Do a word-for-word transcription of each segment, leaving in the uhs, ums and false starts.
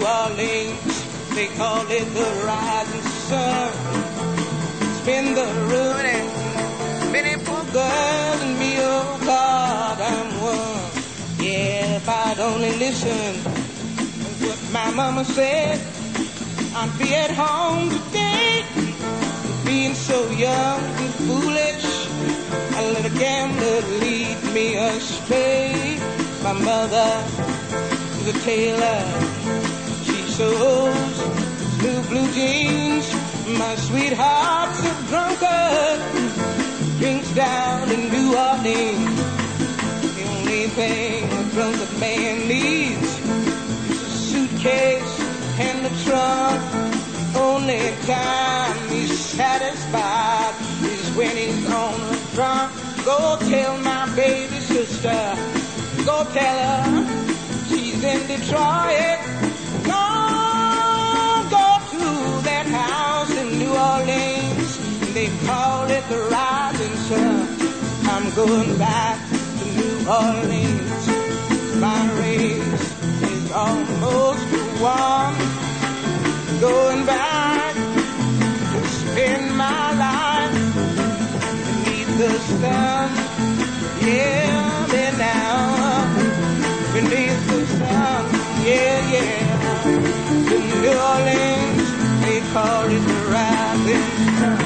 New Orleans, they call it the rising sun. It's been the ruining many poor girls and me, oh God, I'm one. Yeah, if I'd only listen to what my mama said, I'd be at home today. Being so young and foolish, I let a gambler lead me astray. My mother is a tailor, she sews new blue jeans. My sweetheart's a drunkard, drinks down in New Orleans. The only thing a drunkard man needs is a suitcase and a trunk. Only time he's satisfied is when he's on a drunk. Go tell my baby sister, go tell her she's in Detroit. Go, go to that house in New Orleans. They call it the rising sun. I'm going back to New Orleans. My race is almost won. Going back to spend my life beneath the sun. Yeah, been now beneath the sun. Yeah, yeah. In New Orleans, they call it the rising sun.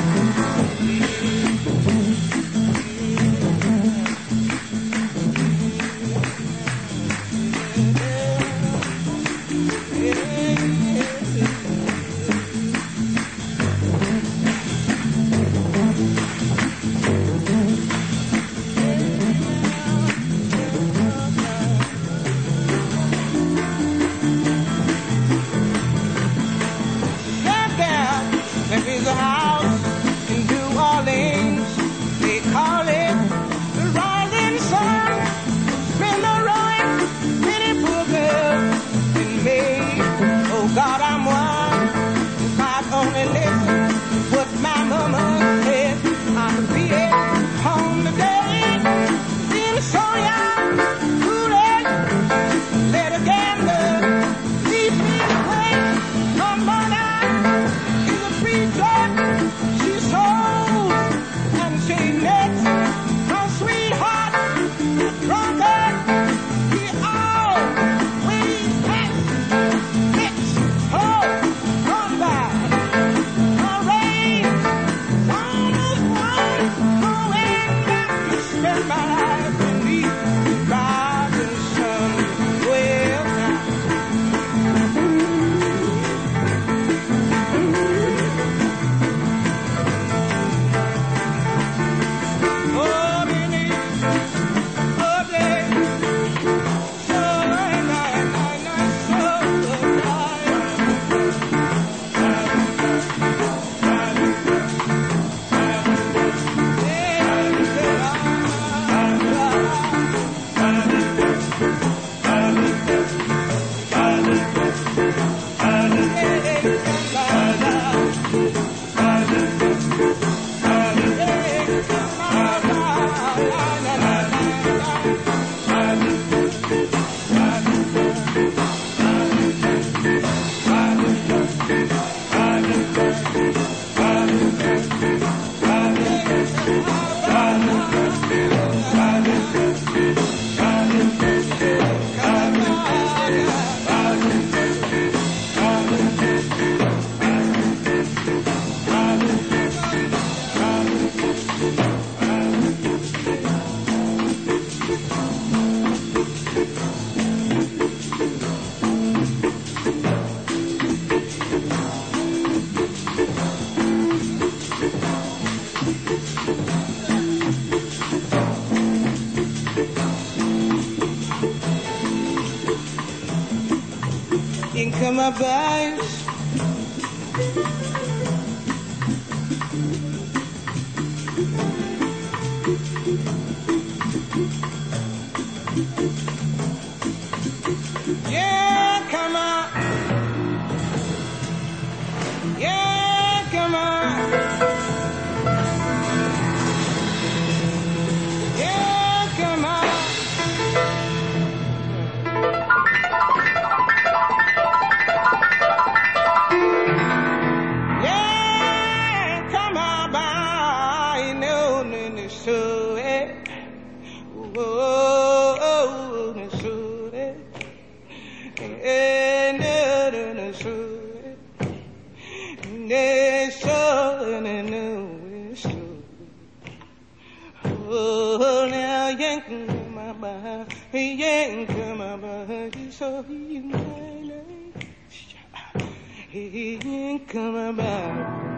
There's a house in New Orleans, they call it the rising sun. Been the ruin, many poor girls in me. Oh God, I'm one. If I'd only listen to what my mama said, I'd be at home today. Being so young, foolish, let a gambler lead me away. My mother is a preacher. She sold and she knits. Her sweetheart, drunkard, he always has fixed. Oh, come back. Her rain, almost one. Going back to spend my life beneath the rising sun. Well, now. Oh, beneath the day, so and I, and I, so in come my vibes. Yeah, come on. Yeah, come on. Yeah, come on. he ain't coming back.